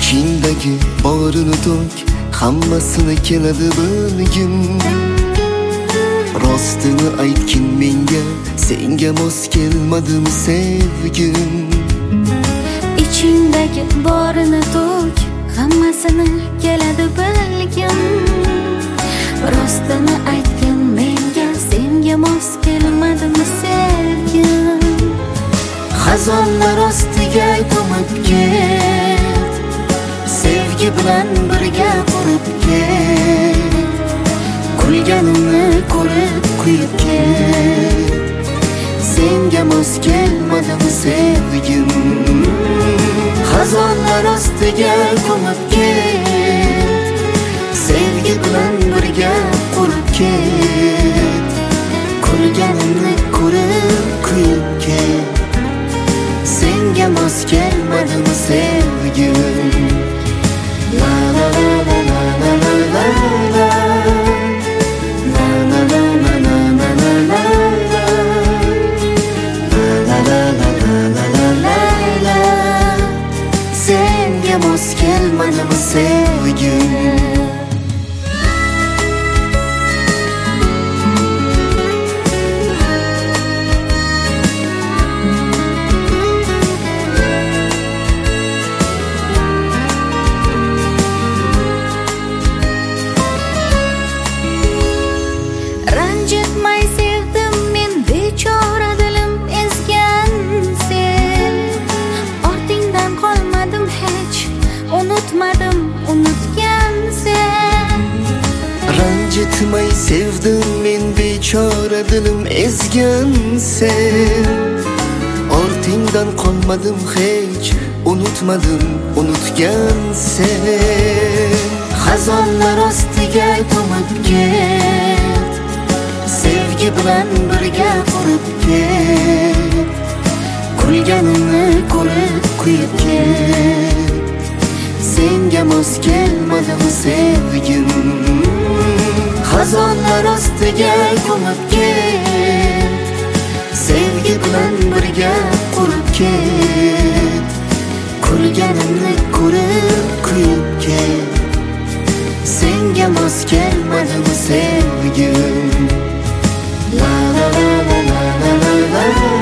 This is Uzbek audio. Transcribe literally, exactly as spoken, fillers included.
İchingdagi borini to'k, hammasini keladi bilgin. Rostini aytgin menga, senga mos kelmadimi sevgim. İchingdagi borini to'k, hammasini keladi bilgin. Rostini aytgin menga, senga mos kelmadimi sevgim. Xazonlar ostiga ko'mib ket, sevgi bilan birga qurib ket. Kulganimni ko'rib kuyib ket, senga mos kelmadimi sevgim. Xazonlar ostiga ko'mib ket, sevgi bilan birga qurib ket. Kulganimni ko'rib kuyib ket, senga mos kelmadimi sevgim. La la la la la la la la la. La la la la la la la la la. La la la la la la la la. Senga mos kelmadimi sevgim. Ranjitmay sevdim men, bechora dilim ezgan sen. Ortingdan qolmadim hech, unutmadim unutgan sen. Ranjitmay sevdim men, bechora dilim ezgan sen. Ortingdan qolmadim hech, unutmadim unutgan sen. Xazonlar ostiga ko'mib ket, sevgi bilan birga qurib ket. Kulganimni ko'rib kuyib ket, senga mos kelmadimi sevgim. Xazonlar ostiga ko'mib ket, sevgi bilan birga qurib ket. Kulganimni ko'rib kuyib ket, senga mos kelmadimi sevgim. La la la la la la la la.